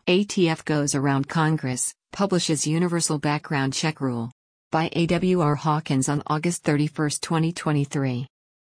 ATF goes around Congress, publishes Universal Background Check Rule. By A.W.R. Hawkins on August 31, 2023.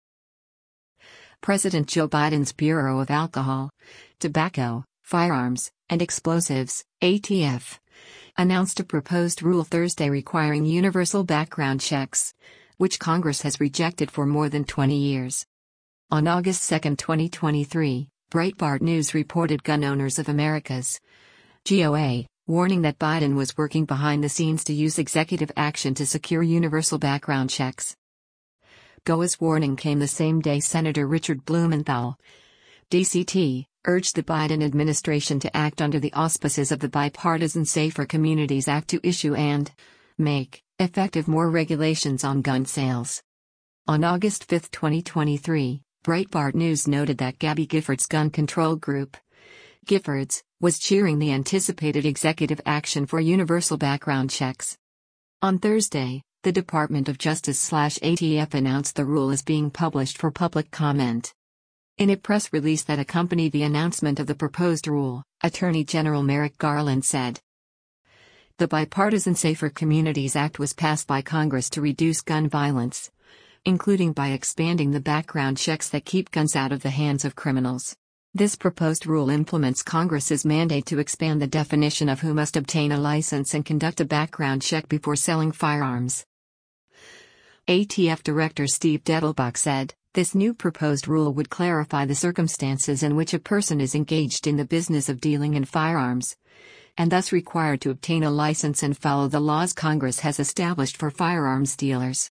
President Joe Biden's Bureau of Alcohol, Tobacco, Firearms, and Explosives, ATF, announced a proposed rule Thursday requiring universal background checks, which Congress has rejected for more than 20 years. On August 2, 2023, Breitbart News reported Gun Owners of America's GOA, warning that Biden was working behind the scenes to use executive action to secure universal background checks. GOA's warning came the same day Senator Richard Blumenthal, DCT, urged the Biden administration to act under the auspices of the Bipartisan Safer Communities Act to issue and make effective more regulations on gun sales. On August 5, 2023, Breitbart News noted that Gabby Giffords' gun control group, Giffords, was cheering the anticipated executive action for universal background checks. On Thursday, the Department of Justice/ATF announced the rule is being published for public comment. In a press release that accompanied the announcement of the proposed rule, Attorney General Merrick Garland said, "The Bipartisan Safer Communities Act was passed by Congress to reduce gun violence, including by expanding the background checks that keep guns out of the hands of criminals. This proposed rule implements Congress's mandate to expand the definition of who must obtain a license and conduct a background check before selling firearms." ATF Director Steve Dettelbach said, "This new proposed rule would clarify the circumstances in which a person is engaged in the business of dealing in firearms, and thus required to obtain a license and follow the laws Congress has established for firearms dealers."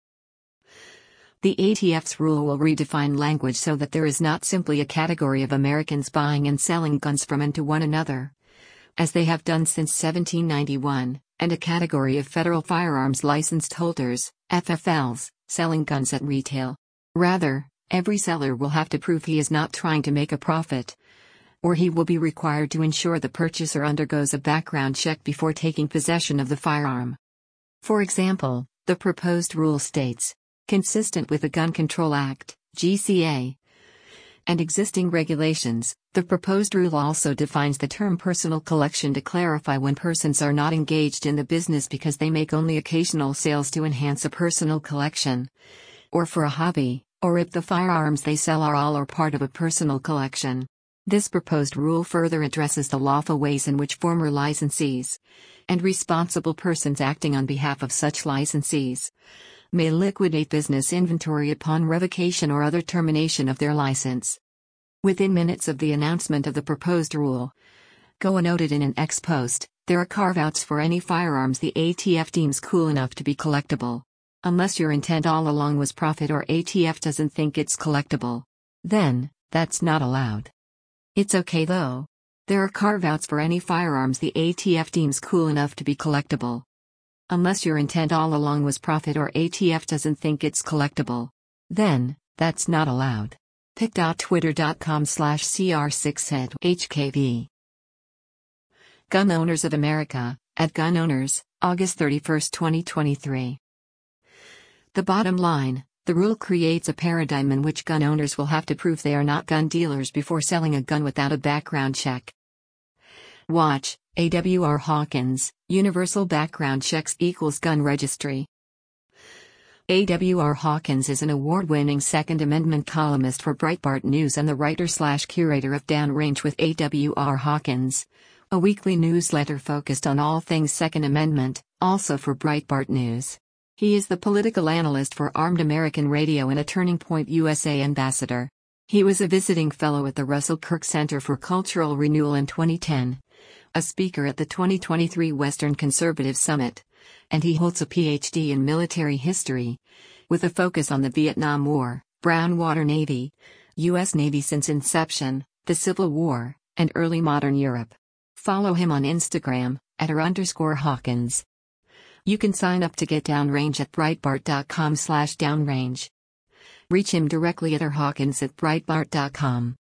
The ATF's rule will redefine language so that there is not simply a category of Americans buying and selling guns from and to one another, as they have done since 1791, and a category of federal firearms licensed holders, FFLs, selling guns at retail. Rather, every seller will have to prove he is not trying to make a profit, or he will be required to ensure the purchaser undergoes a background check before taking possession of the firearm. For example, the proposed rule states, consistent with the Gun Control Act, GCA, and existing regulations, the proposed rule also defines the term personal collection to clarify when persons are not engaged in the business because they make only occasional sales to enhance a personal collection, or for a hobby, or if the firearms they sell are all or part of a personal collection. This proposed rule further addresses the lawful ways in which former licensees, and responsible persons acting on behalf of such licensees, may liquidate business inventory upon revocation or other termination of their license. Within minutes of the announcement of the proposed rule, GOA noted in an X post, there are carve-outs for any firearms the ATF deems cool enough to be collectible. Unless your intent all along was profit or ATF doesn't think it's collectible, then, that's not allowed. It's okay though. There are carve-outs for any firearms the ATF deems cool enough to be collectible. Unless your intent all along was profit or ATF doesn't think it's collectible, then, that's not allowed. pic.twitter.com/cr6head_HKV. Gun Owners of America, at Gun Owners, August 31, 2023. The bottom line, the rule creates a paradigm in which gun owners will have to prove they are not gun dealers before selling a gun without a background check. Watch, A.W.R. Hawkins, Universal Background Checks equals Gun Registry. A.W.R. Hawkins is an award-winning Second Amendment columnist for Breitbart News and the writer/curator of Downrange with A.W.R. Hawkins, a weekly newsletter focused on all things Second Amendment, also for Breitbart News. He is the political analyst for Armed American Radio and a Turning Point USA ambassador. He was a visiting fellow at the Russell Kirk Center for Cultural Renewal in 2010, a speaker at the 2023 Western Conservative Summit, and he holds a Ph.D. in military history, with a focus on the Vietnam War, Brown Water Navy, U.S. Navy since inception, the Civil War, and early modern Europe. Follow him on Instagram, @r_Hawkins. You can sign up to get Downrange at Breitbart.com/downrange. Reach him directly at rhawkins@breitbart.com.